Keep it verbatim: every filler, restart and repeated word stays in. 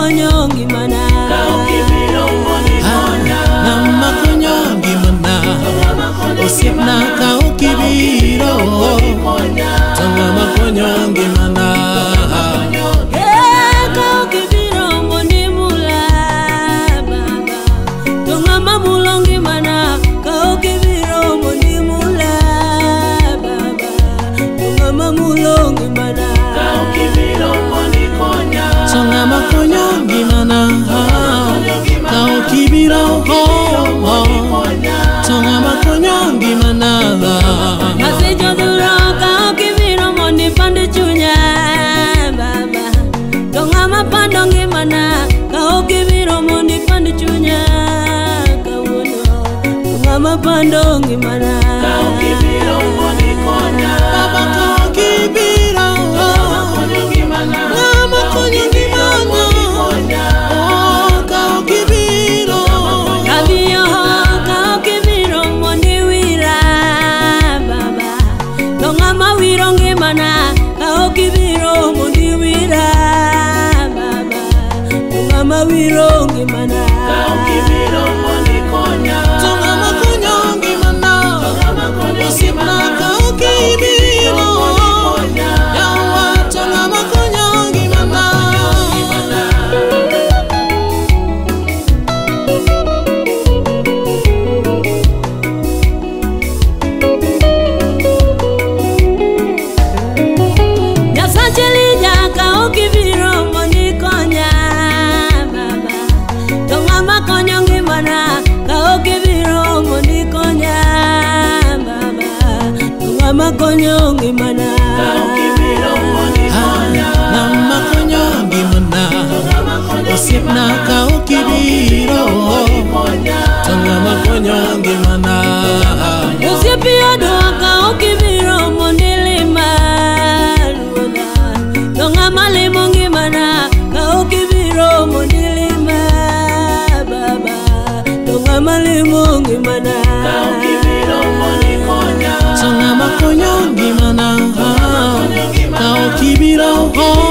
konyo gimana ngama konyo gimana osiepna ka okibiro to ngama konyo gimana eh ka okibiro mondi mula baba to ngama mulongi mana ka okibiro mondi mula baba to ngama mulongi mana ka okibiro mondi konya to ngama konyo gimana ka okibiro to ngama konyo gimana Masejo duro ka okibiro mondi pande chunya baba to ngama pando gimana ka okibiro mondi pande chunya kawuono to ngama pando gimana ka okibiro mondi konya baba ka okibiro ngama konyo gimana ngama konyo gimana oh ka okibiro Kabio ka okibiro mondi wira baba to ngama wiro gimana ka okibiro mondi wira baba to ngama wiro gimana ka okibiro mondi konya to ngama konyo gimana osiepna ka okibiro yawa to ngama konyo gimana Nyasache lija ka okibiro mondi konya baba to ngama konyo gimana ka okibiro mondi konya baba to ngama konyo gimana ka okibiro mondi konya ngama konyo gimana osiepna ka okibiro to ngama konyo gimana Osiepi adwa ka okibiro mondi lima ruodha to ngama limo gimana ka okibiro mondi lima baba to ngama limo gimana ka okibiro mondi konya to ngama konyo gimana ka okibiro